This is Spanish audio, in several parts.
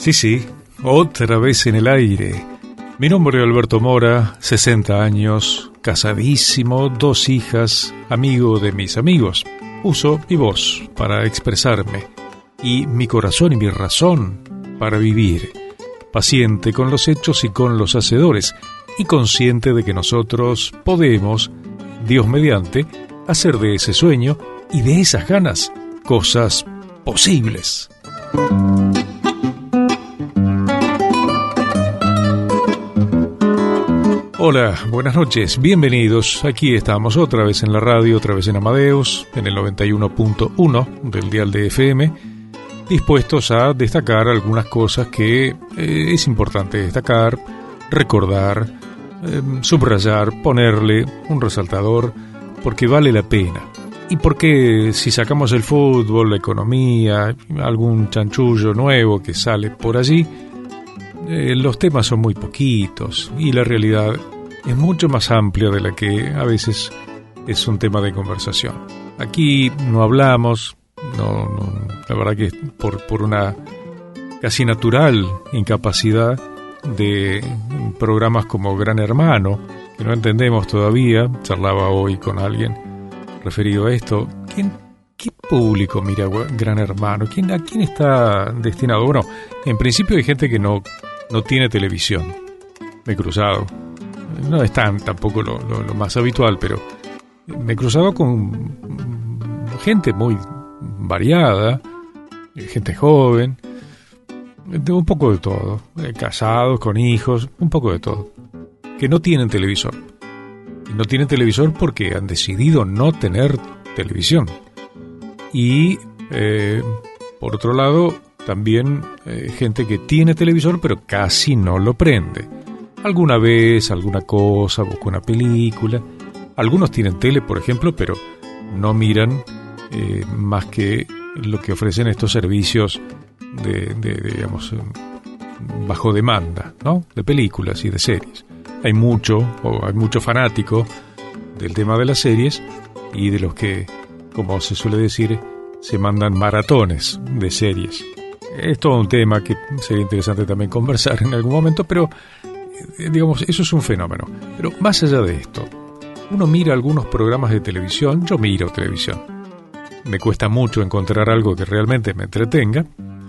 Sí, otra vez en el aire. Mi nombre es Alberto Mora, 60 años, casadísimo, 2 hijas, amigo de mis amigos. Uso mi voz para expresarme y mi corazón y mi razón para vivir. Paciente con los hechos y con los hacedores y consciente de que nosotros podemos, Dios mediante, hacer de ese sueño y de esas ganas cosas posibles. Hola, buenas noches, bienvenidos. Aquí estamos otra vez en la radio, otra vez en Amadeus, en el 91.1 del dial de FM, dispuestos a destacar algunas cosas que es importante destacar, recordar, subrayar, ponerle un resaltador, porque vale la pena. Y porque si sacamos el fútbol, la economía, algún chanchullo nuevo que sale por allí, los temas son muy poquitos y la realidad es mucho más amplia de la que a veces es un tema de conversación. Aquí no hablamos, la verdad que por una casi natural incapacidad de programas como Gran Hermano, que no entendemos todavía. Charlaba hoy con alguien referido a esto. ¿Qué público mira Gran Hermano? ¿A quién está destinado? Bueno, en principio hay gente que no tiene televisión. Me he cruzado. No es tampoco lo más habitual, pero me he cruzado con gente muy variada, gente joven, un poco de todo, casados, con hijos, un poco de todo, que no tienen televisor. Y no tienen televisor porque han decidido no tener televisión. Y, por otro lado, también gente que tiene televisor pero casi no lo prende. Alguna vez, alguna cosa, busca una película. Algunos tienen tele, por ejemplo, pero no miran más que lo que ofrecen estos servicios digamos, bajo demanda, ¿no? De películas y de series. Hay mucho fanático del tema de las series y de los que, como se suele decir, se mandan maratones de series. Es todo un tema que sería interesante también conversar en algún momento, pero digamos, eso es un fenómeno. Pero más allá de esto, uno mira algunos programas de televisión. Yo miro televisión. Me cuesta mucho encontrar algo que realmente me entretenga,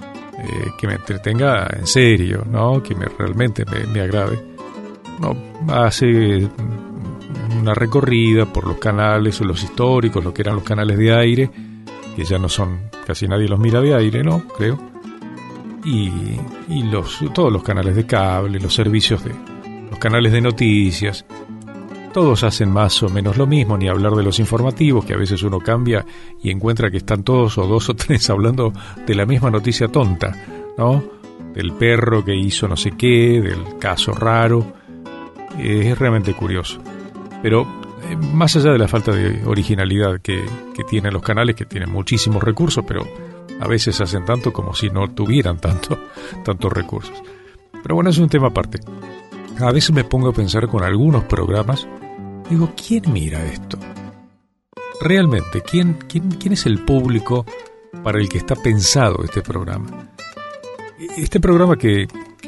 en serio, ¿no? Que realmente me agrade. No hace una recorrida por los canales o los históricos, lo que eran los canales de aire, que ya no son, casi nadie los mira de aire, ¿no? Creo. Y todos los canales de cable, los servicios los canales de noticias, todos hacen más o menos lo mismo, ni hablar de los informativos, que a veces uno cambia y encuentra que están todos o 2 o 3 hablando de la misma noticia tonta, ¿no? Del perro que hizo no sé qué, del caso raro. Es realmente curioso. Pero más allá de la falta de originalidad que tienen los canales, que tienen muchísimos recursos, pero a veces hacen tanto como si no tuvieran tantos recursos. Pero bueno, es un tema aparte. A veces me pongo a pensar con algunos programas, digo, ¿quién mira esto? Realmente, ¿quién es el público para el que está pensado este programa? Este programa que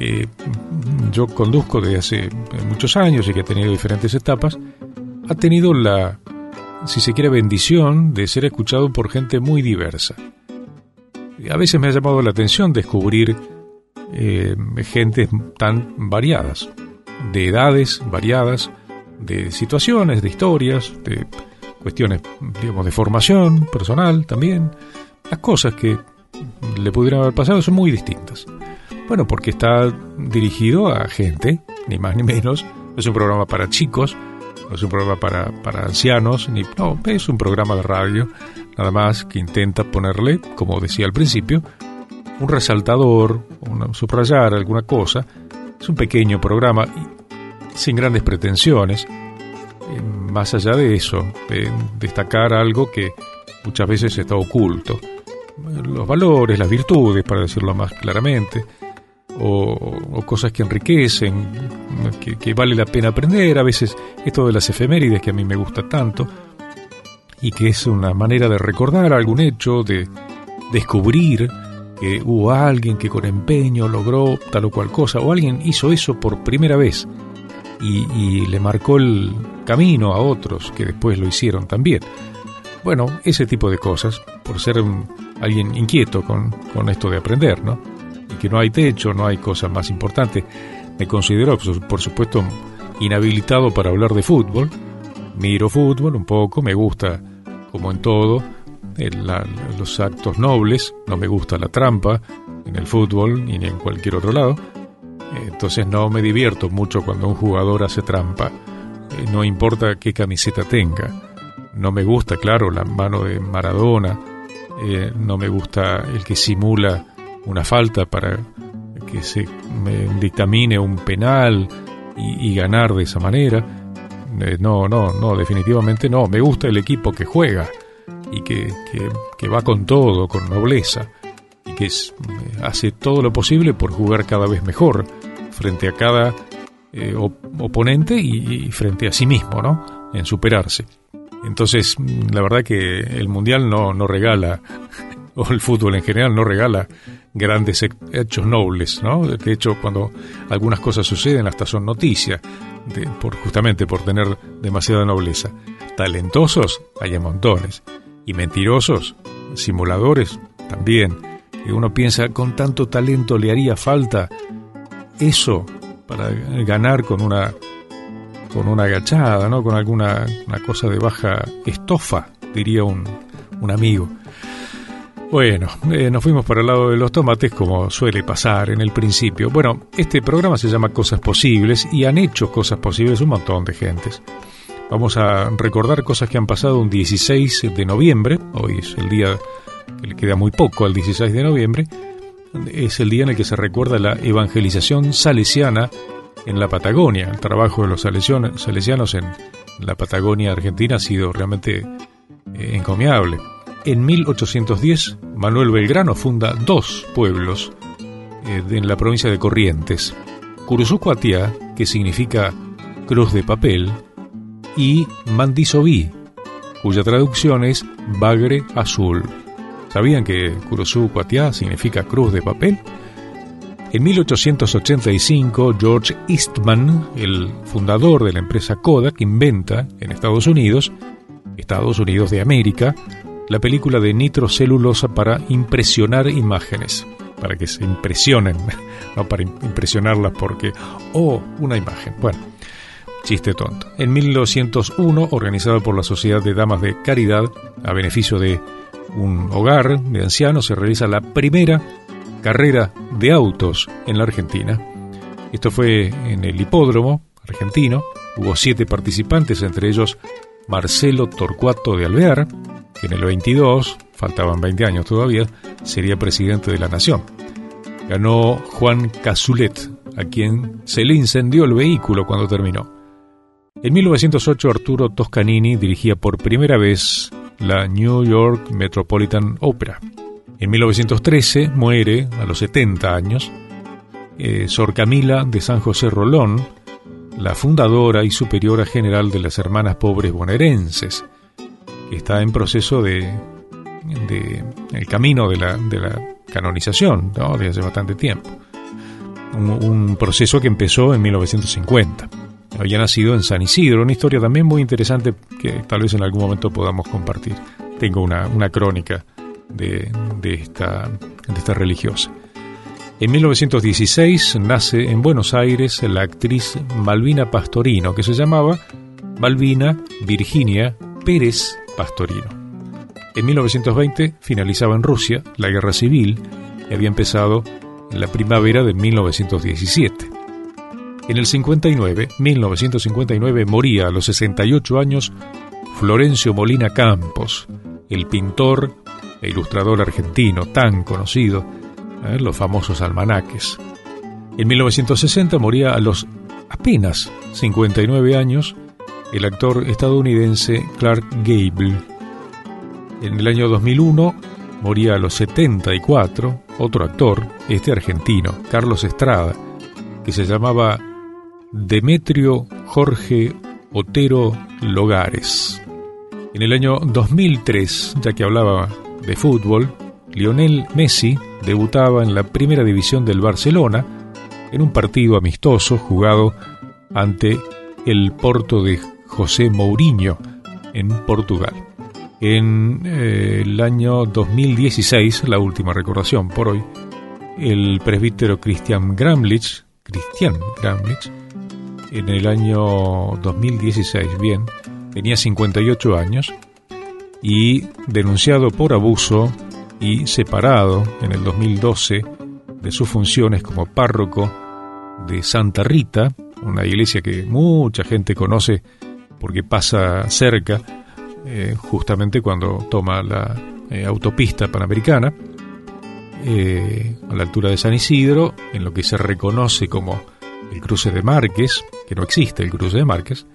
yo conduzco desde hace muchos años y que ha tenido diferentes etapas, ha tenido la, si se quiere, bendición de ser escuchado por gente muy diversa. A veces me ha llamado la atención descubrir gentes tan variadas, de edades variadas, de situaciones, de historias, de cuestiones, digamos, de formación personal también. Las cosas que le pudieran haber pasado son muy distintas. Bueno, porque está dirigido a gente, ni más ni menos. No es un programa para chicos, no es un programa para ancianos, es un programa de radio, nada más que intenta ponerle, como decía al principio, un resaltador, subrayar alguna cosa. Es un pequeño programa, sin grandes pretensiones, más allá de eso, de destacar algo que muchas veces está oculto. Los valores, las virtudes, para decirlo más claramente, o cosas que enriquecen, que vale la pena aprender. A veces esto de las efemérides, que a mí me gusta tanto, y que es una manera de recordar algún hecho, de descubrir que hubo alguien que con empeño logró tal o cual cosa, o alguien hizo eso por primera vez y le marcó el camino a otros que después lo hicieron también. Bueno, ese tipo de cosas, por ser alguien inquieto con esto de aprender, ¿no? Y que no hay techo, no hay cosa más importante. Me considero, por supuesto, inhabilitado para hablar de fútbol. Miro fútbol un poco, me gusta, como en todo, los actos nobles. No me gusta la trampa en el fútbol ni en cualquier otro lado. Entonces no me divierto mucho cuando un jugador hace trampa. No importa qué camiseta tenga. No me gusta, claro, la mano de Maradona. No me gusta el que simula una falta para que se me dictamine un penal y ganar de esa manera. No, definitivamente no. Me gusta el equipo que juega y que va con todo, con nobleza, y que hace todo lo posible por jugar cada vez mejor frente a cada oponente y frente a sí mismo, ¿no? En superarse. Entonces, la verdad que el Mundial no regala, o el fútbol en general no regala grandes hechos nobles, ¿no? De hecho, cuando algunas cosas suceden hasta son noticias, justamente por tener demasiada nobleza. Talentosos hay a montones, y mentirosos, simuladores también. Y uno piensa, con tanto talento le haría falta eso para ganar con una agachada, ¿no? Con una cosa de baja estofa, diría un amigo. Bueno, nos fuimos para el lado de los tomates, como suele pasar en el principio. Bueno, este programa se llama Cosas Posibles y han hecho cosas posibles un montón de gentes. Vamos a recordar cosas que han pasado un 16 de noviembre. Hoy es el día que le queda muy poco al 16 de noviembre. Es el día en el que se recuerda la evangelización salesiana en la Patagonia. El trabajo de los salesianos en la Patagonia argentina ha sido realmente encomiable. En 1810, Manuel Belgrano funda 2 pueblos en la provincia de Corrientes: Curuzú-Cuatiá, que significa cruz de papel, y Mandisoví, cuya traducción es bagre azul. ¿Sabían que Curuzú-Cuatiá significa cruz de papel? En 1885, George Eastman, el fundador de la empresa Kodak, inventa en Estados Unidos de América, la película de nitrocelulosa para impresionar imágenes, para que se impresionen, no para impresionarlas porque, una imagen. Bueno, chiste tonto. En 1901, organizada por la Sociedad de Damas de Caridad, a beneficio de un hogar de ancianos, se realiza la primera carrera de autos en la Argentina. Esto fue en el hipódromo argentino. Hubo 7 participantes, entre ellos Marcelo Torcuato de Alvear, que en el 22, faltaban 20 años todavía, sería presidente de la nación. Ganó Juan Cazulet, a quien se le incendió el vehículo cuando terminó. En 1908, Arturo Toscanini dirigía por primera vez la New York Metropolitan Opera. En 1913 muere, a los 70 años, Sor Camila de San José Rolón, la fundadora y superiora general de las Hermanas Pobres Bonaerenses, que está en proceso de el camino de la canonización, ¿no? De hace bastante tiempo. Un proceso que empezó en 1950. Había nacido en San Isidro, una historia también muy interesante que tal vez en algún momento podamos compartir. Tengo una crónica de esta religiosa. En 1916 nace en Buenos Aires la actriz Malvina Pastorino, que se llamaba Malvina Virginia Pérez Pastorino. En 1920 finalizaba en Rusia la guerra civil y había empezado en la primavera de 1917. En el 1959, moría a los 68 años Florencio Molina Campos, el pintor e ilustrador argentino tan conocido, los famosos almanaques. En 1960 moría a los apenas 59 años el actor estadounidense Clark Gable. En el año 2001 moría a los 74 otro actor, argentino, Carlos Estrada, que se llamaba Demetrio Jorge Otero Logares. En el año 2003, ya que hablaba de fútbol, Lionel Messi debutaba en la primera división del Barcelona en un partido amistoso jugado ante el Porto de José Mourinho en Portugal. En el año 2016, la última recordación por hoy, el presbítero Christian Gramlich, en el año 2016, tenía 58 años y denunciado por abuso y separado en el 2012 de sus funciones como párroco de Santa Rita, una iglesia que mucha gente conoce porque pasa cerca, justamente cuando toma la autopista panamericana, a la altura de San Isidro, en lo que se reconoce como el cruce de Márquez, que no existe el cruce de Márquez.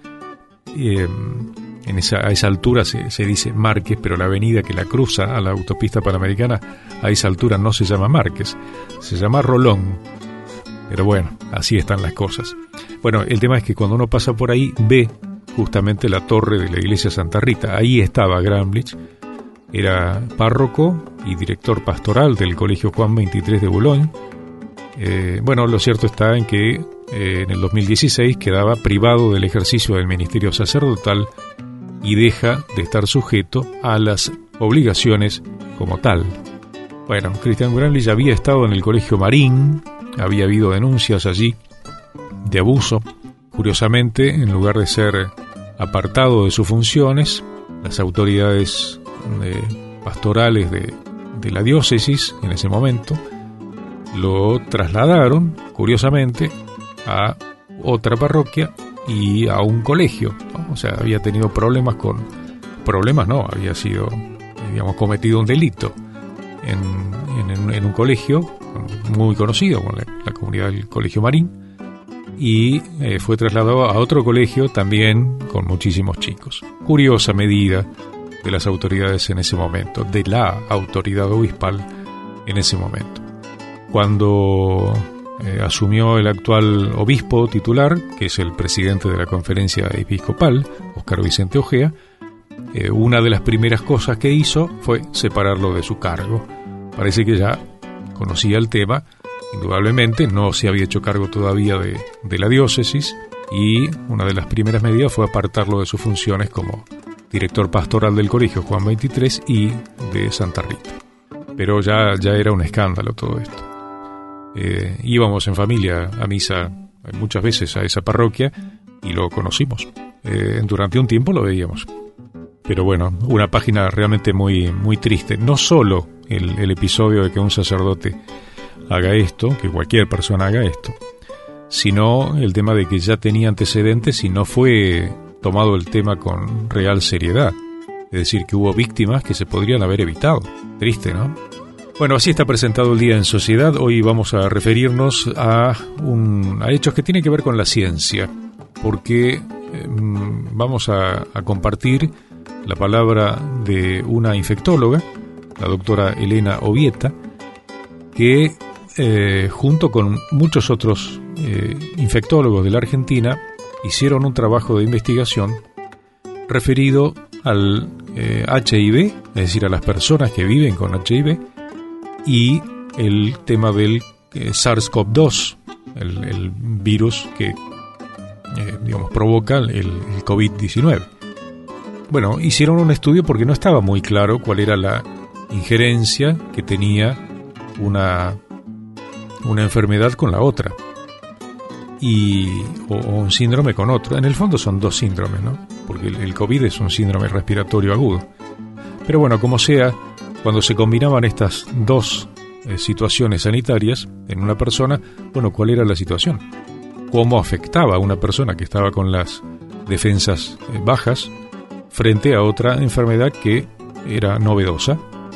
A esa altura se dice Márquez, pero la avenida que la cruza a la autopista panamericana a esa altura no se llama Márquez, se llama Rolón. Pero bueno, así están las cosas. Bueno, el tema es que cuando uno pasa por ahí ve justamente la torre de la iglesia Santa Rita. Ahí estaba Gramlich, era párroco y director pastoral del Colegio Juan 23 de Boulogne. Bueno, lo cierto está en que en el 2016 quedaba privado del ejercicio del ministerio sacerdotal y deja de estar sujeto a las obligaciones como tal. Bueno, Christian Gramlich había estado en el Colegio Marín, había habido denuncias allí de abuso. Curiosamente, en lugar de ser apartado de sus funciones, las autoridades pastorales de la diócesis en ese momento lo trasladaron, curiosamente, a otra parroquia y a un colegio, ¿no? O sea, había tenido había sido, cometido un delito en un colegio muy conocido, con la comunidad del Colegio Marín, y fue trasladado a otro colegio también con muchísimos chicos. Curiosa medida de las autoridades en ese momento, de la autoridad obispal en ese momento. Cuando asumió el actual obispo titular, que es el presidente de la conferencia episcopal, Óscar Vicente Ojea, una de las primeras cosas que hizo fue separarlo de su cargo. Parece que ya conocía el tema, indudablemente no se había hecho cargo todavía de la diócesis, y una de las primeras medidas fue apartarlo de sus funciones como director pastoral del Colegio Juan 23 y de Santa Rita. Pero ya era un escándalo todo esto. Íbamos en familia a misa muchas veces a esa parroquia y lo conocimos. Durante un tiempo lo veíamos. Pero bueno, una página realmente muy, muy triste. No solo el episodio de que un sacerdote haga esto, que cualquier persona haga esto, sino el tema de que ya tenía antecedentes y no fue tomado el tema con real seriedad. Es decir, que hubo víctimas que se podrían haber evitado. Triste, ¿no? Bueno, así está presentado el día en sociedad. Hoy vamos a referirnos a hechos que tienen que ver con la ciencia, porque vamos a compartir la palabra de una infectóloga, la doctora Elena Obieta, que junto con muchos otros infectólogos de la Argentina hicieron un trabajo de investigación referido al HIV, es decir, a las personas que viven con HIV, y el tema del SARS-CoV-2, el virus que provoca el COVID-19. Bueno, hicieron un estudio porque no estaba muy claro cuál era la injerencia que tenía una enfermedad con la otra, o un síndrome con otro. En el fondo son dos síndromes, ¿no? Porque el COVID es un síndrome respiratorio agudo. Pero bueno, como sea, cuando se combinaban estas dos situaciones sanitarias en una persona, bueno, ¿cuál era la situación? ¿Cómo afectaba a una persona que estaba con las defensas bajas frente a otra enfermedad que era novedosa?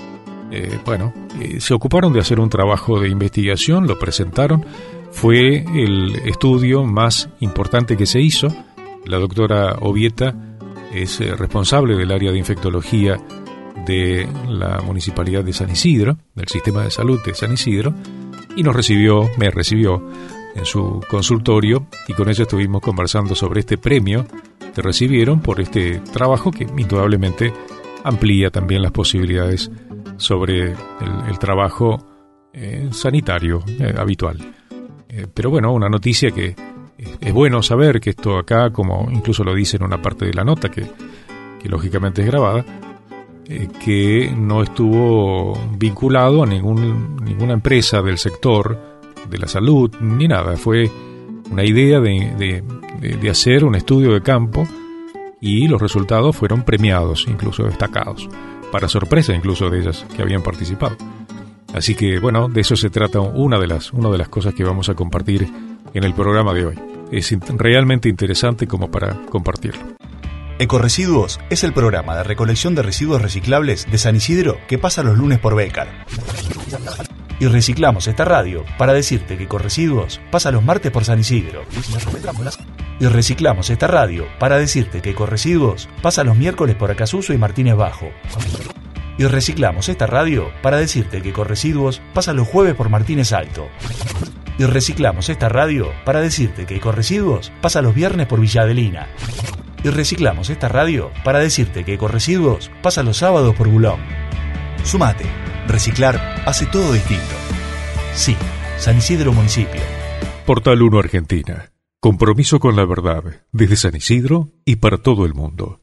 Se ocuparon de hacer un trabajo de investigación, lo presentaron. Fue el estudio más importante que se hizo. La doctora Obieta es responsable del área de infectología de la Municipalidad de San Isidro, del Sistema de Salud de San Isidro, y me recibió en su consultorio, y con ella estuvimos conversando sobre este premio que recibieron por este trabajo que indudablemente amplía también las posibilidades sobre el trabajo sanitario habitual. Pero bueno, una noticia que es bueno saber que esto acá, como incluso lo dice en una parte de la nota, que lógicamente es grabada, que no estuvo vinculado a ninguna empresa del sector de la salud, ni nada. Fue una idea de hacer un estudio de campo y los resultados fueron premiados, incluso destacados, para sorpresa incluso de ellas que habían participado. Así que, bueno, de eso se trata una de las cosas que vamos a compartir en el programa de hoy. Es realmente interesante como para compartirlo. Ecoresiduos es el programa de recolección de residuos reciclables de San Isidro que pasa los lunes por Bécar. Y reciclamos esta radio para decirte que Ecoresiduos pasa los martes por San Isidro. Y reciclamos esta radio para decirte que Ecoresiduos pasa los miércoles por Acasuso y Martínez Bajo. Y reciclamos esta radio para decirte que Ecoresiduos pasa los jueves por Martínez Alto. Y reciclamos esta radio para decirte que Ecoresiduos pasa los viernes por Villa Adelina. Y reciclamos esta radio para decirte que Ecoresiduos pasa los sábados por Bulón. Sumate. Reciclar hace todo distinto. Sí, San Isidro Municipio. Portal 1 Argentina. Compromiso con la verdad, desde San Isidro y para todo el mundo.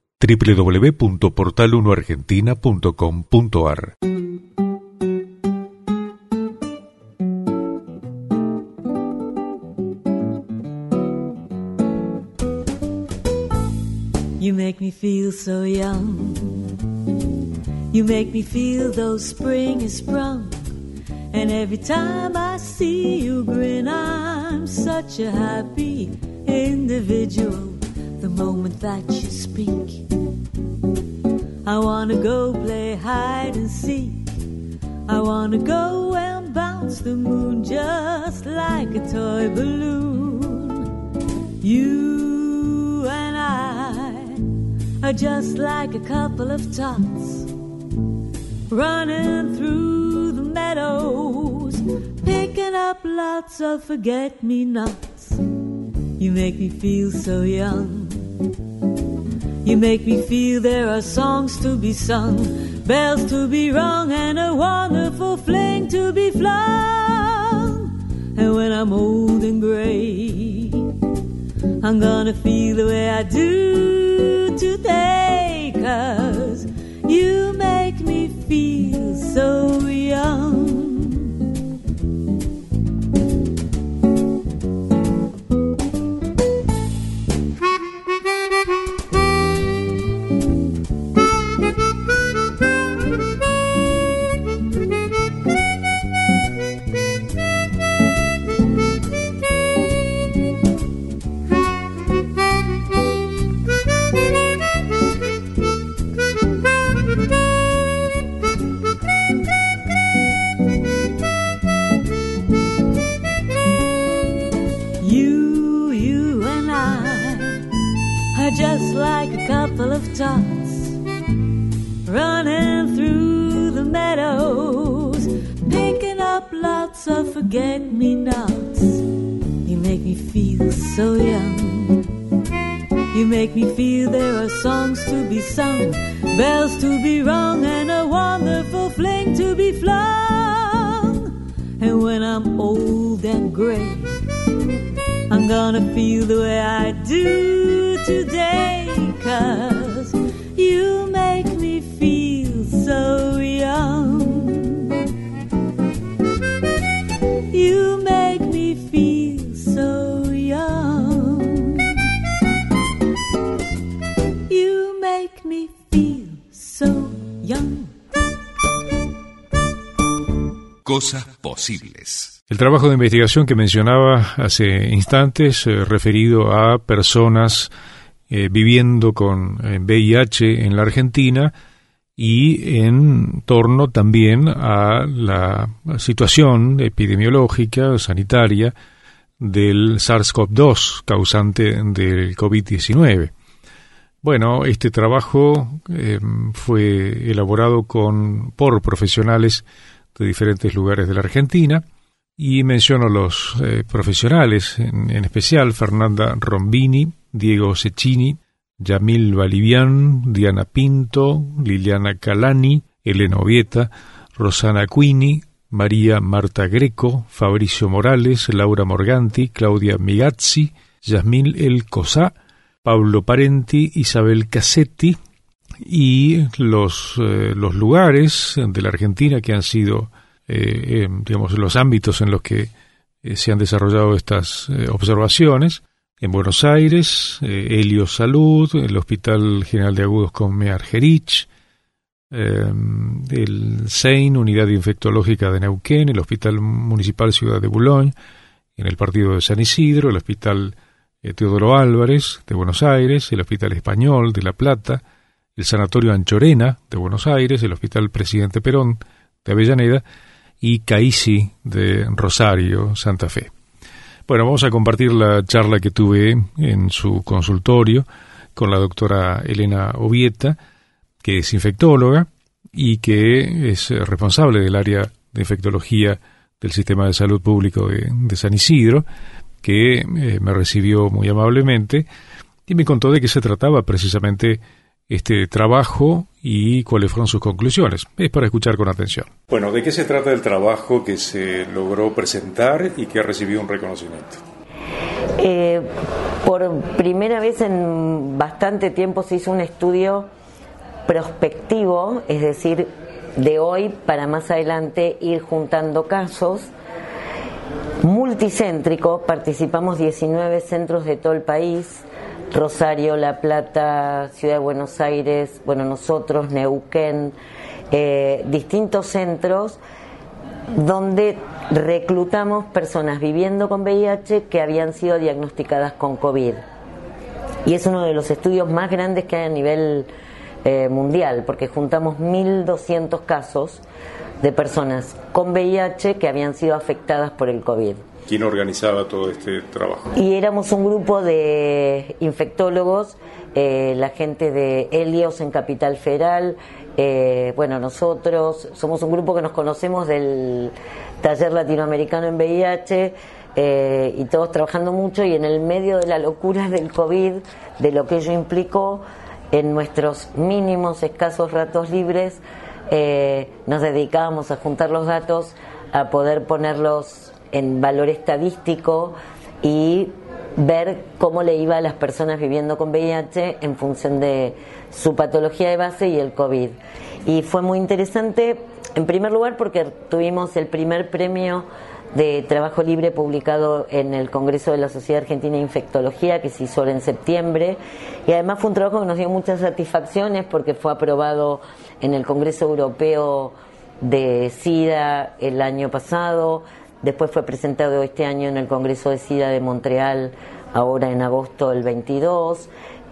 www.portal1argentina.com.ar. You make me feel so young. You make me feel though spring is sprung. And every time I see you grin, I'm such a happy individual. The moment that you speak, I wanna go play hide and seek. I wanna go and bounce the moon just like a toy balloon. You and I are just like a couple of tots running through the meadows, picking up lots of forget-me-nots. You make me feel so young. You make me feel there are songs to be sung, bells to be rung, and a wonderful fling to be flung. And when I'm old and gray, I'm gonna feel the way I do today, 'cause you make me feel so young. Just like a couple of tots running through the meadows, picking up lots of forget-me-nots. You make me feel so young. You make me feel there are songs to be sung, bells to be rung, and a wonderful fling to be flung. And when I'm old and gray, I'm gonna feel the way I do today, 'cause you make me feel so young. You make me feel so young. You make me feel so young. Cosas posibles. El trabajo de investigación que mencionaba hace instantes, referido a personas viviendo con VIH en la Argentina y en torno también a la situación epidemiológica, sanitaria, del SARS-CoV-2, causante del COVID-19. Bueno, este trabajo fue elaborado por profesionales de diferentes lugares de la Argentina, y menciono los profesionales, en especial Fernanda Rombini, Diego Cecchini, Yamil Balivian, Diana Pinto, Liliana Calani, Elena Ovieta, Rosana Quini, María Marta Greco, Fabricio Morales, Laura Morganti, Claudia Migazzi, Yasmín El Cosá, Pablo Parenti, Isabel Cassetti, y los lugares de la Argentina que han sido, digamos, los ámbitos en los que se han desarrollado estas observaciones. En Buenos Aires, Helios Salud, el Hospital General de Agudos Comé Argerich, el SEIN, Unidad Infectológica de Neuquén, el Hospital Municipal Ciudad de Boulogne, en el partido de San Isidro, el Hospital Teodoro Álvarez de Buenos Aires, el Hospital Español de La Plata, el Sanatorio Anchorena de Buenos Aires, el Hospital Presidente Perón de Avellaneda y CAICI de Rosario, Santa Fe. Bueno, vamos a compartir la charla que tuve en su consultorio con la doctora Elena Obieta, que es infectóloga y que es responsable del área de infectología del Sistema de Salud Público de San Isidro, que me recibió muy amablemente y me contó de qué se trataba precisamente este trabajo y cuáles fueron sus conclusiones. Es para escuchar con atención. Bueno, ¿de qué se trata el trabajo que se logró presentar y que recibió un reconocimiento? Por primera vez en bastante tiempo se hizo un estudio prospectivo, es decir, de hoy para más adelante ir juntando casos, multicéntrico. Participamos 19 centros de todo el país: Rosario, La Plata, Ciudad de Buenos Aires, bueno, nosotros, Neuquén, distintos centros donde reclutamos personas viviendo con VIH que habían sido diagnosticadas con COVID. Y es uno de los estudios más grandes que hay a nivel mundial, porque juntamos 1.200 casos de personas con VIH que habían sido afectadas por el COVID. ¿Quién organizaba todo este trabajo? Y éramos un grupo de infectólogos, la gente de Helios en Capital Federal, bueno, nosotros somos un grupo que nos conocemos del taller latinoamericano en VIH, y todos trabajando mucho, y en el medio de la locura del COVID, de lo que ello implicó, en nuestros mínimos escasos ratos libres, nos dedicábamos a juntar los datos, a poder ponerlos en valor estadístico y ver cómo le iba a las personas viviendo con VIH en función de su patología de base y el COVID. Y fue muy interesante, en primer lugar, porque tuvimos el primer premio de trabajo libre publicado en el Congreso de la Sociedad Argentina de Infectología, que se hizo ahora en septiembre, y además fue un trabajo que nos dio muchas satisfacciones porque fue aprobado en el Congreso Europeo de SIDA el año pasado, después fue presentado este año en el Congreso de SIDA de Montreal, ahora en agosto del 22,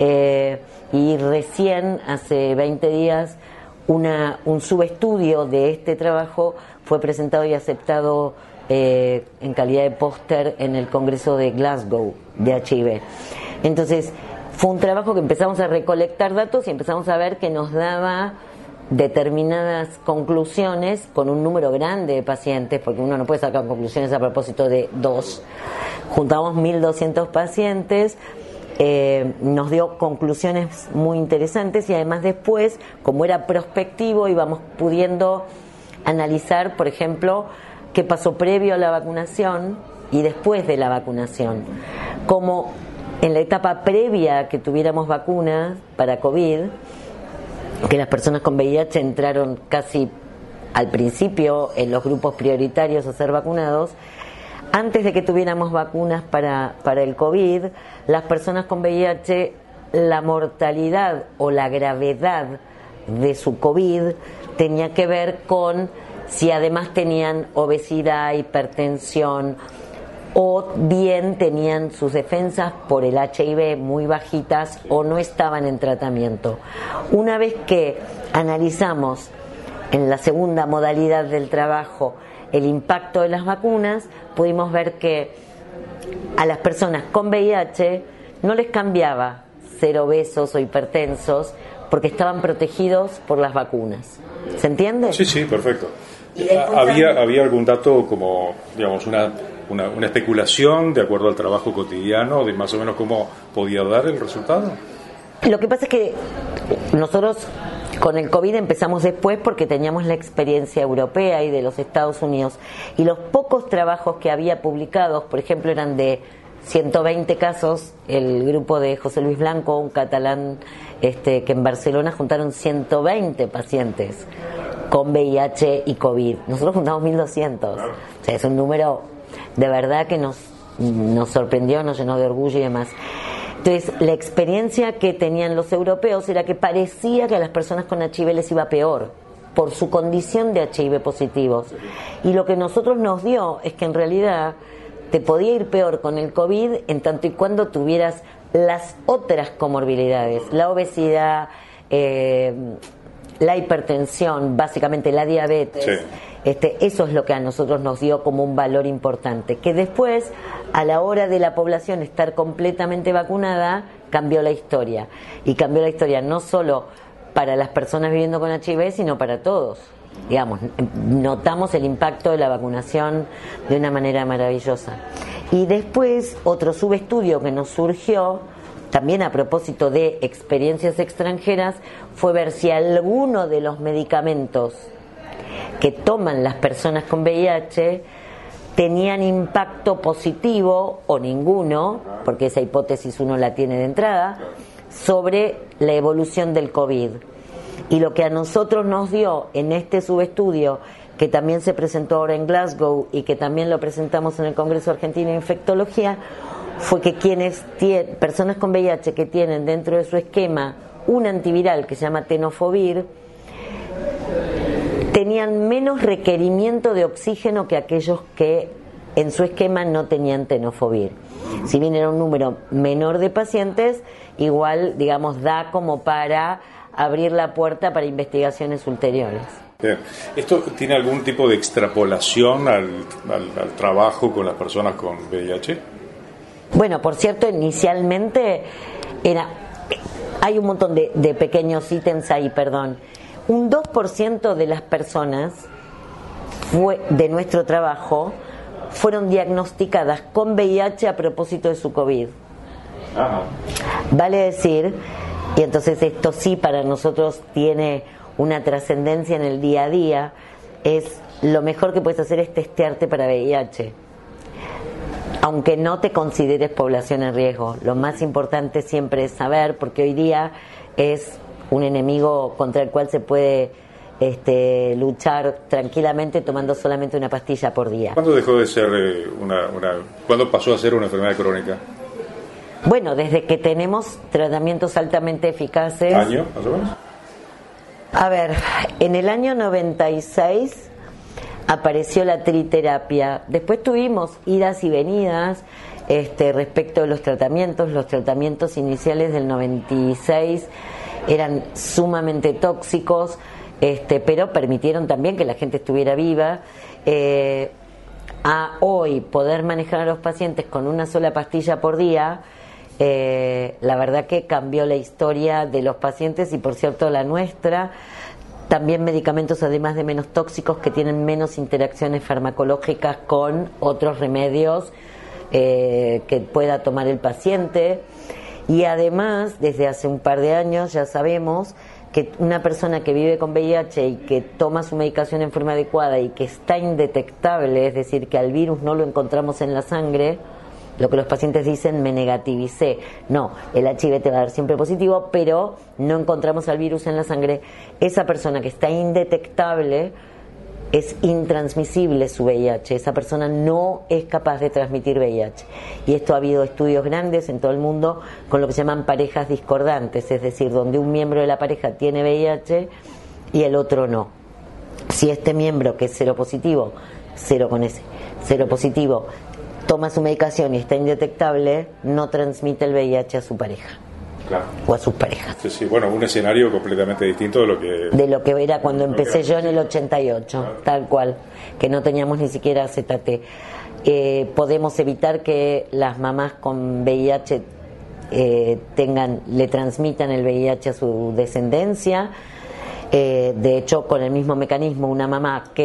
y recién, hace 20 días, un subestudio de este trabajo fue presentado y aceptado en calidad de póster en el Congreso de Glasgow de HIV. Entonces fue un trabajo que empezamos a recolectar datos y empezamos a ver que nos daba determinadas conclusiones con un número grande de pacientes, porque uno no puede sacar conclusiones a propósito de 2. Juntamos 1.200 pacientes, nos dio conclusiones muy interesantes, y además después, como era prospectivo, íbamos pudiendo analizar, por ejemplo, qué pasó previo a la vacunación y después de la vacunación. Como en la etapa previa que tuviéramos vacunas para COVID, que las personas con VIH entraron casi al principio en los grupos prioritarios a ser vacunados, antes de que tuviéramos vacunas para el COVID, las personas con VIH, la mortalidad o la gravedad de su COVID tenía que ver con si además tenían obesidad, hipertensión, o bien tenían sus defensas por el HIV muy bajitas o no estaban en tratamiento. Una vez que analizamos en la segunda modalidad del trabajo el impacto de las vacunas, pudimos ver que a las personas con VIH no les cambiaba ser obesos o hipertensos porque estaban protegidos por las vacunas. ¿Se entiende? Sí, perfecto. ¿Había algún dato como, digamos, una especulación de acuerdo al trabajo cotidiano de más o menos cómo podía dar el resultado? Lo que pasa es que nosotros Con el COVID empezamos después porque teníamos la experiencia europea y de los Estados Unidos. Y los pocos trabajos que había publicados, por ejemplo, eran de 120 casos. El grupo de José Luis Blanco, un catalán que en Barcelona juntaron 120 pacientes con VIH y COVID. Nosotros juntamos 1.200. O sea, es un número de verdad que nos sorprendió, nos llenó de orgullo y demás. Entonces, la experiencia que tenían los europeos era que parecía que a las personas con HIV les iba peor por su condición de HIV positivos. Y lo que nosotros nos dio es que en realidad te podía ir peor con el COVID en tanto y cuando tuvieras las otras comorbilidades, la obesidad, la hipertensión, básicamente la diabetes. Sí. Eso es lo que a nosotros nos dio como un valor importante, que después, a la hora de la población estar completamente vacunada, cambió la historia. Y cambió la historia no solo para las personas viviendo con HIV, sino para todos. Digamos, notamos el impacto de la vacunación de una manera maravillosa. Y después, otro subestudio que nos surgió, también a propósito de experiencias extranjeras, fue ver si alguno de los medicamentos que toman las personas con VIH tenían impacto positivo o ninguno, porque esa hipótesis uno la tiene de entrada, sobre la evolución del COVID. Y lo que a nosotros nos dio en este subestudio, que también se presentó ahora en Glasgow y que también lo presentamos en el Congreso Argentino de Infectología, fue que personas con VIH que tienen dentro de su esquema un antiviral que se llama tenofovir, tenían menos requerimiento de oxígeno que aquellos que en su esquema no tenían tenofovir. Si bien era un número menor de pacientes, igual, digamos, da como para abrir la puerta para investigaciones ulteriores. Bien. ¿Esto tiene algún tipo de extrapolación al trabajo con las personas con VIH? Bueno, por cierto, inicialmente hay un montón de pequeños ítems ahí, perdón. Un 2% de las personas de nuestro trabajo fueron diagnosticadas con VIH a propósito de su COVID. Ajá. Vale decir, y entonces esto sí para nosotros tiene una trascendencia en el día a día, es lo mejor que puedes hacer es testearte para VIH. Aunque no te consideres población en riesgo, lo más importante siempre es saber, porque hoy día es un enemigo contra el cual se puede luchar tranquilamente tomando solamente una pastilla por día. ¿Cuándo dejó de ser cuándo pasó a ser una enfermedad crónica? Bueno, desde que tenemos tratamientos altamente eficaces. ¿Año, más o menos? A ver, en el año 96 apareció la triterapia. Después tuvimos idas y venidas respecto de los tratamientos. Los tratamientos iniciales del 96 eran sumamente tóxicos, pero permitieron también que la gente estuviera viva. A hoy poder manejar a los pacientes con una sola pastilla por día, la verdad que cambió la historia de los pacientes y por cierto la nuestra. También medicamentos además de menos tóxicos que tienen menos interacciones farmacológicas con otros remedios que pueda tomar el paciente. Y además, desde hace un par de años ya sabemos que una persona que vive con VIH y que toma su medicación en forma adecuada y que está indetectable, es decir, que al virus no lo encontramos en la sangre, lo que los pacientes dicen, me negativicé. No, el HIV te va a dar siempre positivo, pero no encontramos al virus en la sangre. Esa persona que está indetectable es intransmisible su VIH. Esa persona no es capaz de transmitir VIH. Y esto ha habido estudios grandes en todo el mundo con lo que se llaman parejas discordantes, es decir, donde un miembro de la pareja tiene VIH y el otro no. Si este miembro, que es seropositivo, seropositivo, toma su medicación y está indetectable, no transmite el VIH a su pareja. Claro. O a sus parejas. Sí, sí, bueno, un escenario completamente distinto de lo que era cuando empecé yo en el 88, claro. Tal cual, que no teníamos ni siquiera ZT. Podemos evitar que las mamás con VIH le transmitan el VIH a su descendencia. De hecho, con el mismo mecanismo, una mamá que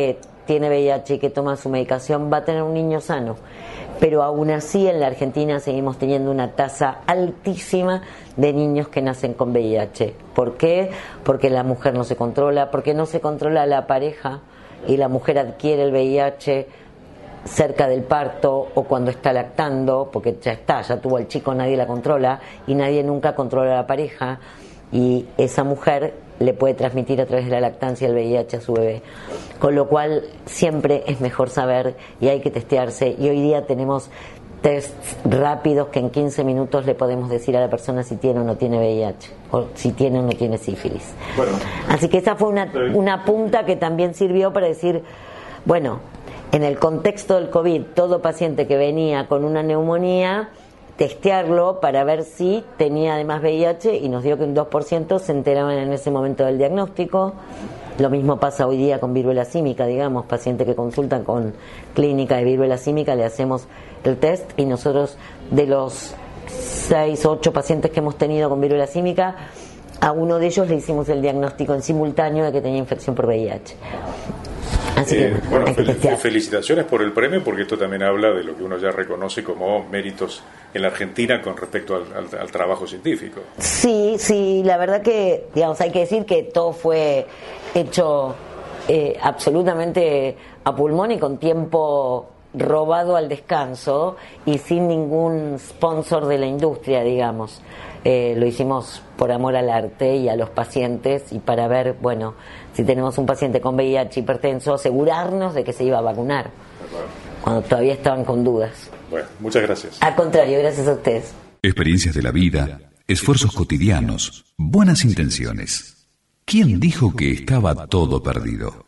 tiene VIH y que toma su medicación va a tener un niño sano. Pero aún así en la Argentina seguimos teniendo una tasa altísima de niños que nacen con VIH. ¿Por qué? Porque la mujer no se controla, porque no se controla la pareja y la mujer adquiere el VIH cerca del parto o cuando está lactando, porque ya tuvo al chico, nadie la controla y nadie nunca controla a la pareja, y esa mujer le puede transmitir a través de la lactancia el VIH a su bebé. Con lo cual siempre es mejor saber y hay que testearse, y hoy día tenemos tests rápidos que en 15 minutos le podemos decir a la persona si tiene o no tiene VIH o si tiene o no tiene sífilis. Bueno. Así que esa fue una punta que también sirvió para decir, bueno, en el contexto del COVID, todo paciente que venía con una neumonía, testearlo para ver si tenía además VIH, y nos dio que un 2% se enteraban en ese momento del diagnóstico. Lo mismo pasa hoy día con viruela símica, digamos, pacientes que consultan con clínica de viruela símica, le hacemos el test y nosotros de los 6 o 8 pacientes que hemos tenido con viruela símica, a uno de ellos le hicimos el diagnóstico en simultáneo de que tenía infección por VIH. Así que bueno, felicitaciones por el premio, porque esto también habla de lo que uno ya reconoce como méritos en la Argentina con respecto al trabajo científico. Sí, la verdad que, digamos, hay que decir que todo fue hecho absolutamente a pulmón y con tiempo robado al descanso y sin ningún sponsor de la industria, digamos. Lo hicimos por amor al arte y a los pacientes, y para ver, bueno, si tenemos un paciente con VIH hipertenso, asegurarnos de que se iba a vacunar, cuando todavía estaban con dudas. Bueno, muchas gracias. Al contrario, gracias a ustedes. Experiencias de la vida, esfuerzos cotidianos, buenas intenciones. ¿Quién dijo que estaba todo perdido?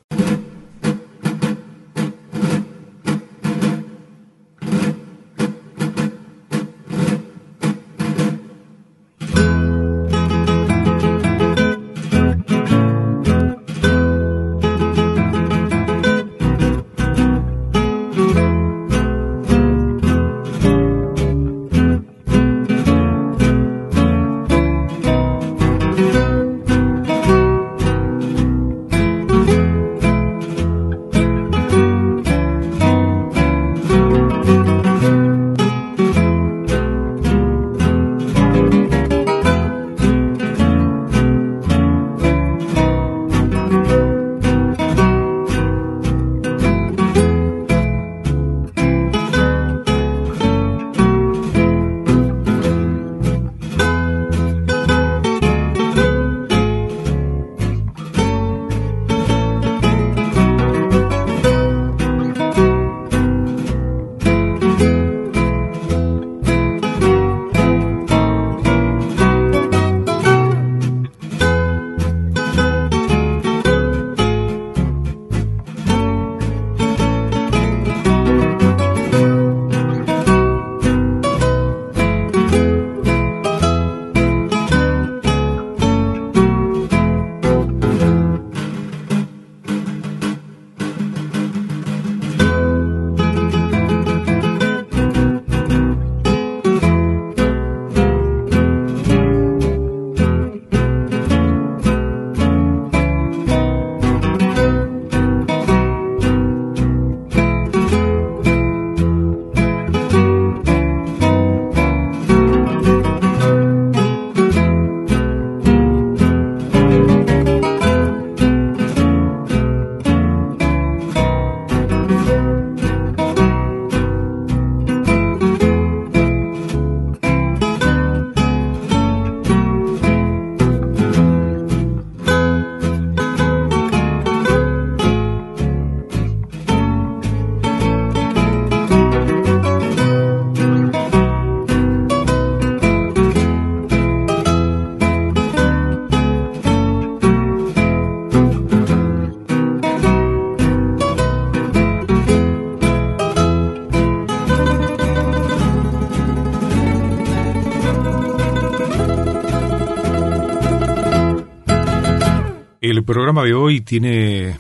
El programa de hoy tiene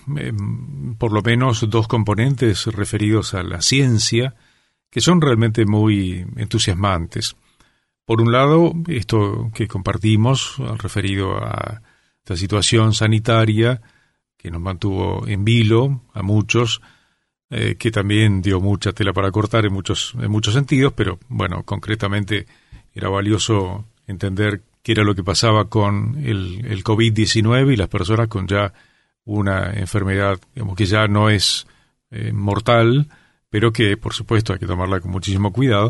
por lo menos dos componentes referidos a la ciencia que son realmente muy entusiasmantes. Por un lado, esto que compartimos referido a esta situación sanitaria que nos mantuvo en vilo a muchos, que también dio mucha tela para cortar en muchos sentidos, pero bueno, concretamente era valioso entender qué era lo que pasaba con el COVID-19 y las personas con ya una enfermedad, digamos, que ya no es mortal, pero que por supuesto hay que tomarla con muchísimo cuidado,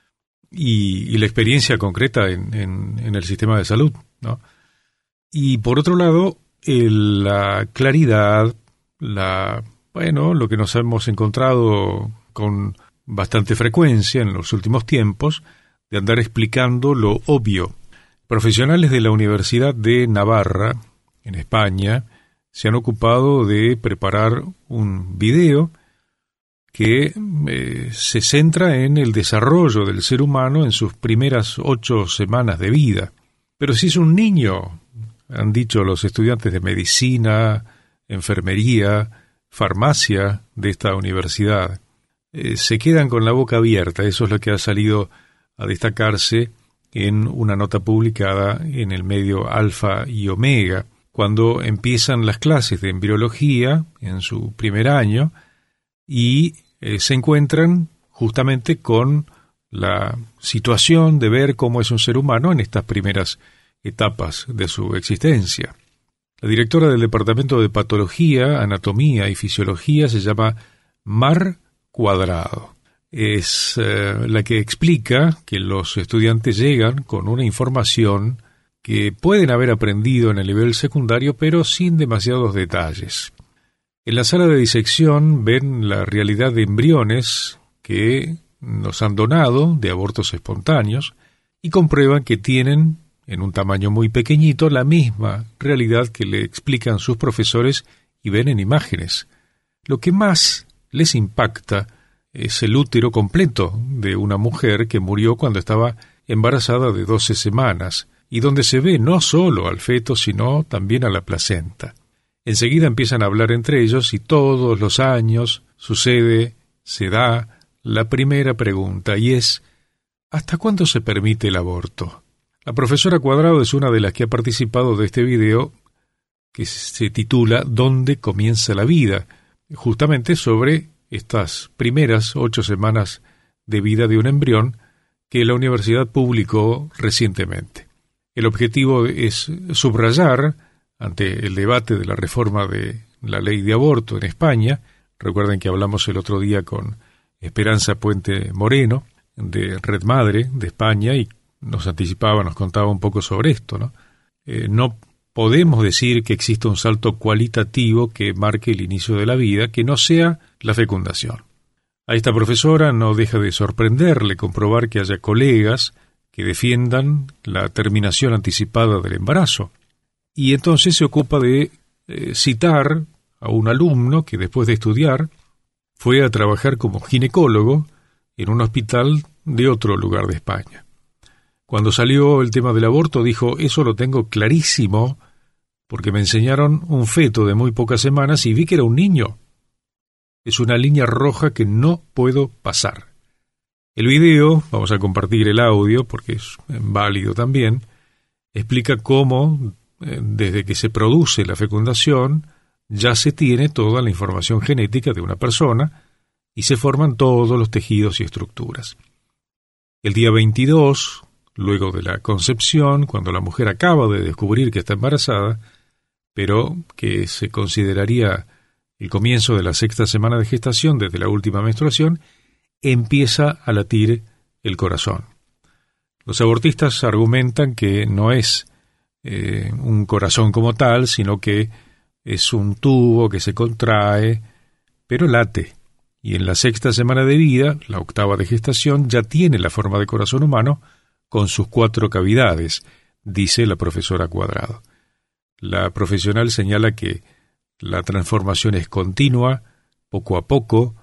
y la experiencia concreta en el sistema de salud, ¿no? Y por otro lado, la claridad, lo que nos hemos encontrado con bastante frecuencia en los últimos tiempos, de andar explicando lo obvio. Profesionales de la Universidad de Navarra, en España, se han ocupado de preparar un video que se centra en el desarrollo del ser humano en sus primeras 8 semanas de vida. Pero si es un niño, han dicho los estudiantes de medicina, enfermería, farmacia de esta universidad, se quedan con la boca abierta. Eso es lo que ha salido a destacarse en una nota publicada en el medio Alfa y Omega, cuando empiezan las clases de embriología en su primer año y se encuentran justamente con la situación de ver cómo es un ser humano en estas primeras etapas de su existencia. La directora del Departamento de Patología, Anatomía y Fisiología se llama Mar Cuadrado. Es la que explica que los estudiantes llegan con una información que pueden haber aprendido en el nivel secundario, pero sin demasiados detalles. En la sala de disección ven la realidad de embriones que nos han donado de abortos espontáneos y comprueban que tienen, en un tamaño muy pequeñito, la misma realidad que le explican sus profesores y ven en imágenes. Lo que más les impacta es el útero completo de una mujer que murió cuando estaba embarazada de 12 semanas, y donde se ve no solo al feto, sino también a la placenta. Enseguida empiezan a hablar entre ellos y todos los años se da la primera pregunta, y es: ¿hasta cuándo se permite el aborto? La profesora Cuadrado es una de las que ha participado de este video que se titula ¿Dónde comienza la vida?, justamente sobre estas primeras 8 semanas de vida de un embrión que la universidad publicó recientemente. El objetivo es subrayar, ante el debate de la reforma de la ley de aborto en España, recuerden que hablamos el otro día con Esperanza Puente Moreno, de Red Madre, de España, y nos contaba un poco sobre esto, ¿no? No podemos decir que exista un salto cualitativo que marque el inicio de la vida, que no sea la fecundación. A esta profesora no deja de sorprenderle comprobar que haya colegas que defiendan la terminación anticipada del embarazo. Y entonces se ocupa de citar a un alumno que después de estudiar fue a trabajar como ginecólogo en un hospital de otro lugar de España. Cuando salió el tema del aborto dijo: eso lo tengo clarísimo porque me enseñaron un feto de muy pocas semanas y vi que era un niño. Es una línea roja que no puedo pasar. El video, vamos a compartir el audio porque es válido también, explica cómo desde que se produce la fecundación ya se tiene toda la información genética de una persona y se forman todos los tejidos y estructuras. El día 22, luego de la concepción, cuando la mujer acaba de descubrir que está embarazada, pero que se consideraría el comienzo de la 6ª semana de gestación desde la última menstruación, empieza a latir el corazón. Los abortistas argumentan que no es un corazón como tal, sino que es un tubo que se contrae, pero late. Y en la 6ª semana de vida, la 8ª de gestación, ya tiene la forma de corazón humano con sus 4 cavidades, dice la profesora Cuadrado. La profesional señala que la transformación es continua, poco a poco,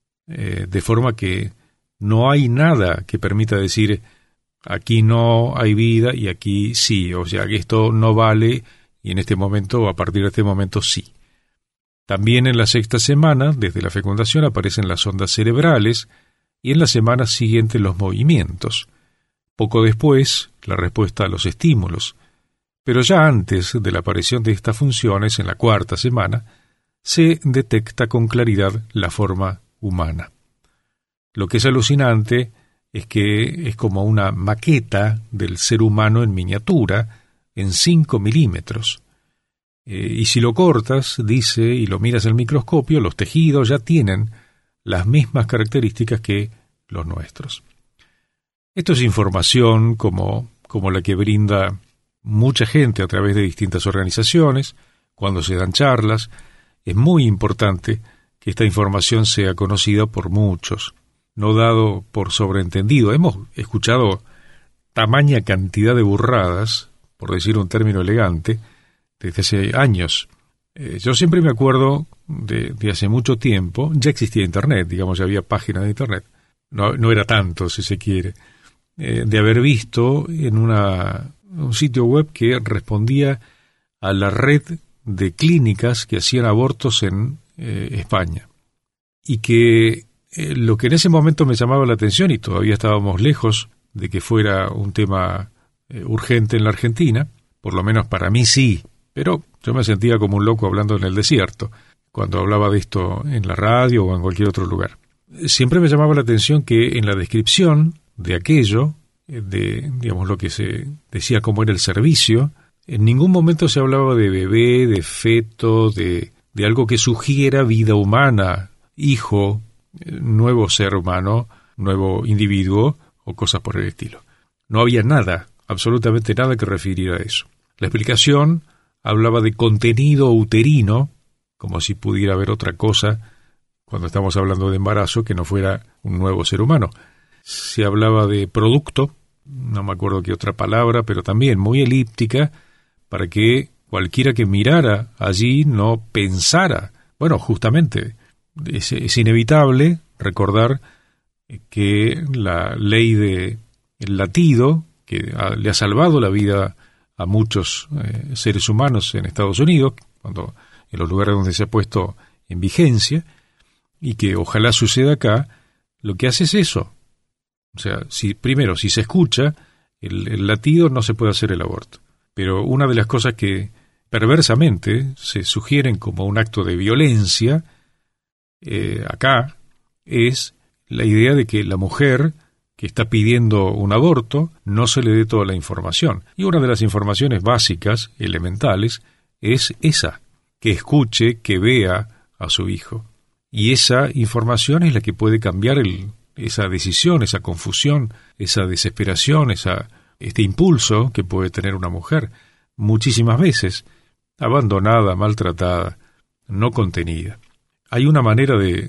de forma que no hay nada que permita decir aquí no hay vida y aquí sí, o sea que esto no vale y en este momento o a partir de este momento sí. También en la 6ª semana, desde la fecundación, aparecen las ondas cerebrales y en la semana siguiente los movimientos. Poco después, la respuesta a los estímulos. Pero ya antes de la aparición de estas funciones, en la 4ª semana, se detecta con claridad la forma humana. Lo que es alucinante es que es como una maqueta del ser humano en miniatura, en 5 milímetros. Y si lo cortas, dice, y lo miras al microscopio, los tejidos ya tienen las mismas características que los nuestros. Esto es información como la que brinda mucha gente a través de distintas organizaciones, cuando se dan charlas. Es muy importante que esta información sea conocida por muchos, no dado por sobreentendido. Hemos escuchado tamaña cantidad de burradas, por decir un término elegante, desde hace años. Yo siempre me acuerdo de hace mucho tiempo, ya existía Internet, digamos, ya había páginas de Internet, no era tanto, si se quiere, de haber visto en un sitio web que respondía a la red de clínicas que hacían abortos en España. Y que lo que en ese momento me llamaba la atención, y todavía estábamos lejos de que fuera un tema urgente en la Argentina, por lo menos para mí sí, pero yo me sentía como un loco hablando en el desierto, cuando hablaba de esto en la radio o en cualquier otro lugar. Siempre me llamaba la atención que en la descripción de aquello, de digamos lo que se decía como era el servicio, en ningún momento se hablaba de bebé, de feto, de algo que sugiera vida humana, hijo, nuevo ser humano, nuevo individuo o cosas por el estilo. No había nada, absolutamente nada que refiriera a eso. La explicación hablaba de contenido uterino, como si pudiera haber otra cosa cuando estamos hablando de embarazo que no fuera un nuevo ser humano. Se hablaba de producto, no me acuerdo qué otra palabra, pero también muy elíptica, para que cualquiera que mirara allí no pensara. Bueno, justamente, es inevitable recordar que la ley del latido, que le ha salvado la vida a muchos seres humanos en Estados Unidos, cuando en los lugares donde se ha puesto en vigencia, y que ojalá suceda acá, lo que hace es eso. O sea, si se escucha el latido, no se puede hacer el aborto. Pero una de las cosas que perversamente se sugieren como un acto de violencia acá es la idea de que la mujer que está pidiendo un aborto no se le dé toda la información. Y una de las informaciones básicas, elementales, es esa, que escuche, que vea a su hijo. Y esa información es la que puede cambiar esa decisión, esa confusión, esa desesperación, este impulso que puede tener una mujer, muchísimas veces abandonada, maltratada, no contenida. Hay una manera de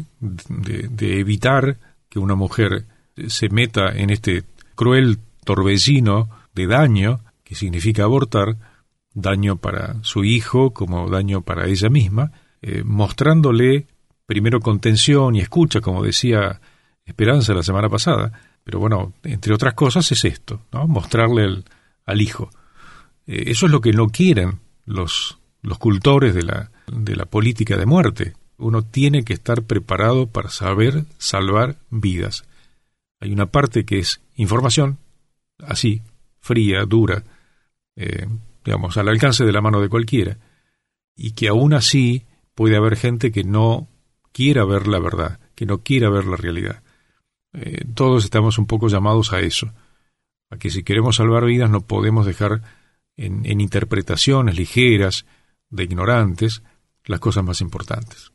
evitar que una mujer se meta en este cruel torbellino de daño, que significa abortar, daño para su hijo como daño para ella misma, mostrándole primero contención y escucha, como decía Esperanza la semana pasada, pero bueno, entre otras cosas es esto, ¿no? Mostrarle al hijo. Eso es lo que no quieren los cultores de la política de muerte. Uno tiene que estar preparado para saber salvar vidas. Hay una parte que es información, así, fría, dura, digamos, al alcance de la mano de cualquiera, y que aún así puede haber gente que no quiera ver la verdad, que no quiera ver la realidad. Todos estamos un poco llamados a eso, a que si queremos salvar vidas no podemos dejar en interpretaciones ligeras de ignorantes las cosas más importantes.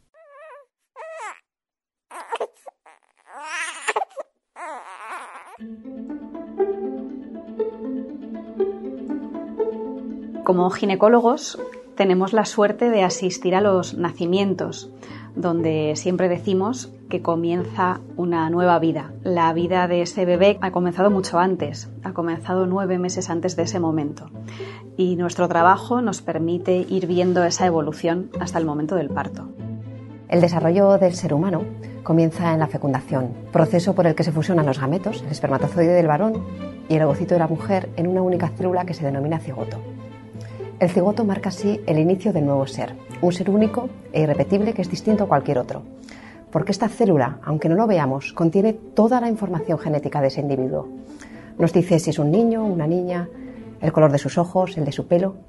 Como ginecólogos tenemos la suerte de asistir a los nacimientos, donde siempre decimos que comienza una nueva vida. La vida de ese bebé ha comenzado mucho antes, ha comenzado 9 meses antes de ese momento. Y nuestro trabajo nos permite ir viendo esa evolución hasta el momento del parto. El desarrollo del ser humano comienza en la fecundación, proceso por el que se fusionan los gametos, el espermatozoide del varón y el ovocito de la mujer en una única célula que se denomina cigoto. El cigoto marca así el inicio del nuevo ser, un ser único e irrepetible que es distinto a cualquier otro. Porque esta célula, aunque no lo veamos, contiene toda la información genética de ese individuo. Nos dice si es un niño, una niña, el color de sus ojos, el de su pelo.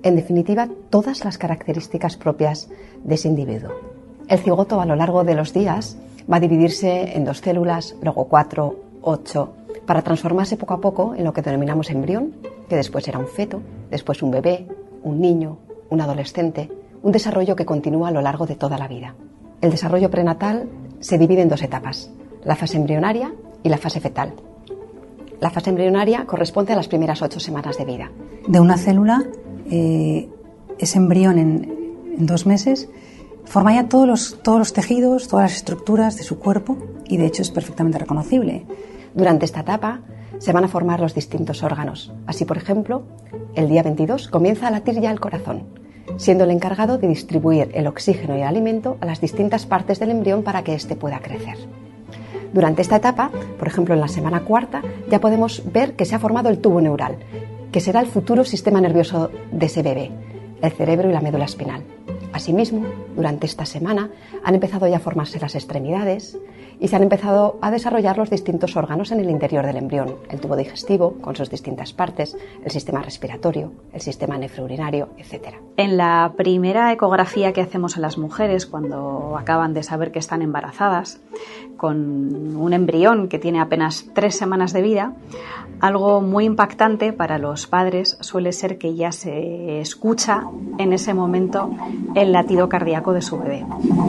En definitiva, todas las características propias de ese individuo. El cigoto a lo largo de los días va a dividirse en 2 células, luego 4, 8, para transformarse poco a poco en lo que denominamos embrión, que después será un feto, después un bebé, un niño, un adolescente, un desarrollo que continúa a lo largo de toda la vida. El desarrollo prenatal se divide en 2 etapas, la fase embrionaria y la fase fetal. La fase embrionaria corresponde a las primeras 8 semanas de vida. De una célula, ese embrión en 2 meses forma ya todos los tejidos, todas las estructuras de su cuerpo y de hecho es perfectamente reconocible. Durante esta etapa se van a formar los distintos órganos. Así, por ejemplo, el día 22 comienza a latir ya el corazón, siendo el encargado de distribuir el oxígeno y el alimento a las distintas partes del embrión para que éste pueda crecer. Durante esta etapa, por ejemplo en la semana 4, ya podemos ver que se ha formado el tubo neural, que será el futuro sistema nervioso de ese bebé, el cerebro y la médula espinal. Asimismo, durante esta semana han empezado ya a formarse las extremidades y se han empezado a desarrollar los distintos órganos en el interior del embrión, el tubo digestivo con sus distintas partes, el sistema respiratorio, el sistema nefrourinario, etc. En la primera ecografía que hacemos a las mujeres cuando acaban de saber que están embarazadas, con un embrión que tiene apenas 3 semanas de vida, algo muy impactante para los padres suele ser que ya se escucha en ese momento el latido cardíaco de su bebé.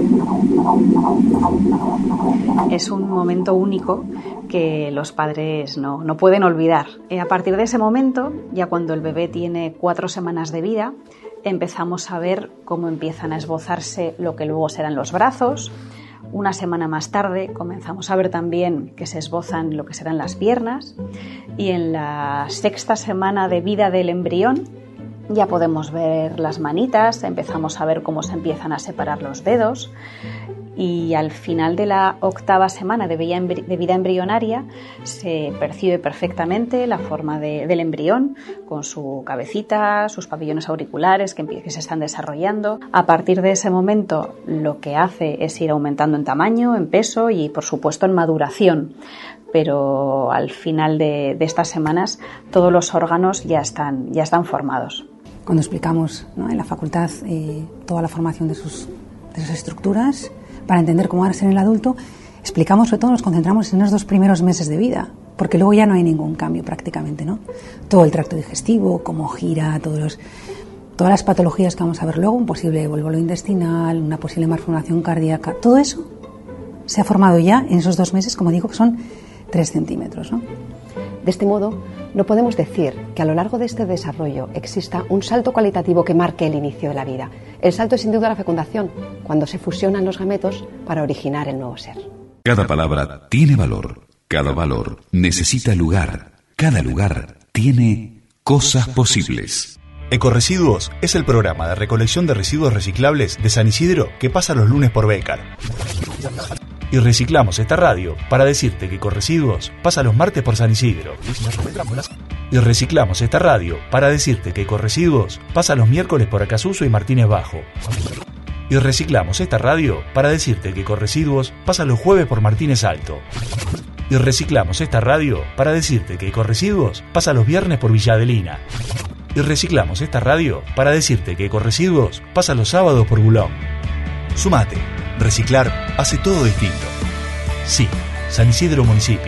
Es un momento único que los padres no pueden olvidar. A partir de ese momento, ya cuando el bebé tiene 4 semanas de vida, empezamos a ver cómo empiezan a esbozarse lo que luego serán los brazos. Una semana más tarde comenzamos a ver también que se esbozan lo que serán las piernas y en la 6ª semana de vida del embrión ya podemos ver las manitas, empezamos a ver cómo se empiezan a separar los dedos y al final de la 8ª semana de vida embrionaria se percibe perfectamente la forma del embrión con su cabecita, sus pabellones auriculares que se están desarrollando. A partir de ese momento lo que hace es ir aumentando en tamaño, en peso y por supuesto en maduración. Pero al final de estas semanas todos los órganos ya están formados. Cuando explicamos, ¿no?, en la facultad toda la formación de sus estructuras, para entender cómo va a ser el adulto, explicamos, sobre todo nos concentramos en los 2 primeros meses de vida, porque luego ya no hay ningún cambio prácticamente, ¿no? Todo el tracto digestivo, cómo gira, todas las patologías que vamos a ver luego, un posible volvolo intestinal, una posible malformación cardíaca, todo eso se ha formado ya en esos 2 meses, como digo, que son 3 centímetros, ¿no? De este modo, no podemos decir que a lo largo de este desarrollo exista un salto cualitativo que marque el inicio de la vida. El salto es sin duda la fecundación, cuando se fusionan los gametos para originar el nuevo ser. Cada palabra tiene valor, cada valor necesita lugar, cada lugar tiene cosas posibles. Ecoresiduos es el programa de recolección de residuos reciclables de San Isidro que pasa los lunes por Bécar. Y reciclamos esta radio para decirte que Ecoresiduos pasa los martes por San Isidro. Y reciclamos esta radio para decirte que Ecoresiduos pasa los miércoles por Acasuso y Martínez Bajo. Y reciclamos esta radio para decirte que Ecoresiduos pasa los jueves por Martínez Alto. Y reciclamos esta radio para decirte que Ecoresiduos pasa los viernes por Villa Adelina. Y reciclamos esta radio para decirte que Ecoresiduos pasa los sábados por Bulón. Sumate. Reciclar hace todo distinto. Sí, San Isidro Municipio.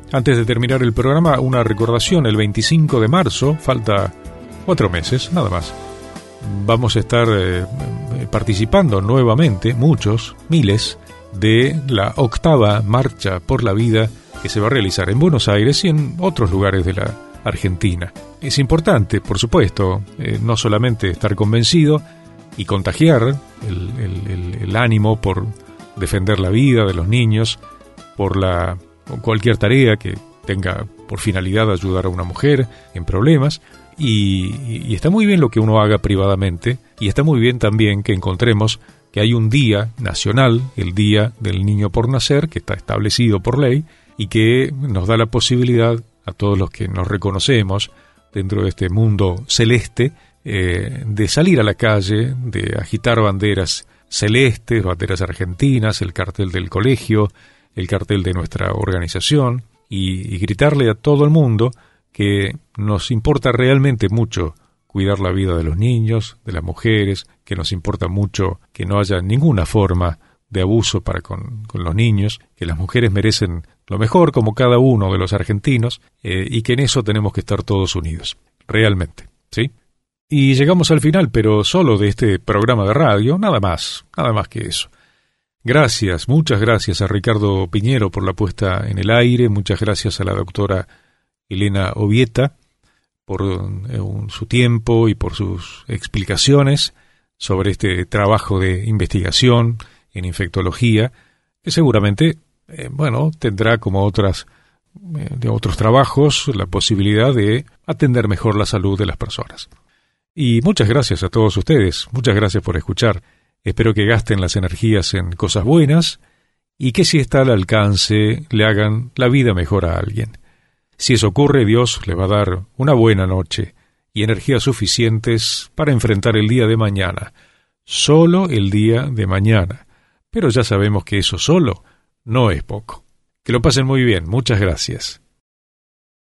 Antes de terminar el programa, una recordación: el 25 de marzo, falta 4 meses, nada más, vamos a estar participando nuevamente, miles, de la 8ª Marcha por la Vida, que se va a realizar en Buenos Aires y en otros lugares de la Argentina. Es importante, por supuesto, no solamente estar convencido y contagiar el ánimo por defender la vida de los niños, por cualquier tarea que tenga por finalidad ayudar a una mujer en problemas, y está muy bien lo que uno haga privadamente, y está muy bien también que encontremos que hay un día nacional, el Día del Niño por Nacer, que está establecido por ley y que nos da la posibilidad a todos los que nos reconocemos dentro de este mundo celeste, de salir a la calle, de agitar banderas celestes, banderas argentinas, el cartel del colegio, el cartel de nuestra organización, y gritarle a todo el mundo que nos importa realmente mucho cuidar la vida de los niños, de las mujeres, que nos importa mucho que no haya ninguna forma de abuso para con los niños, que las mujeres merecen lo mejor como cada uno de los argentinos, y que en eso tenemos que estar todos unidos, realmente, ¿sí? Y llegamos al final, pero solo de este programa de radio, nada más que eso. Gracias, muchas gracias a Ricardo Piñero por la puesta en el aire, muchas gracias a la doctora Elena Obieta por su tiempo y por sus explicaciones sobre este trabajo de investigación en infectología, que seguramente, tendrá como otros trabajos la posibilidad de atender mejor la salud de las personas. Y muchas gracias a todos ustedes, muchas gracias por escuchar. Espero que gasten las energías en cosas buenas y que, si está al alcance, le hagan la vida mejor a alguien. Si eso ocurre, Dios le va a dar una buena noche y energías suficientes para enfrentar el día de mañana. Solo el día de mañana. Pero ya sabemos que eso solo no es poco. Que lo pasen muy bien. Muchas gracias.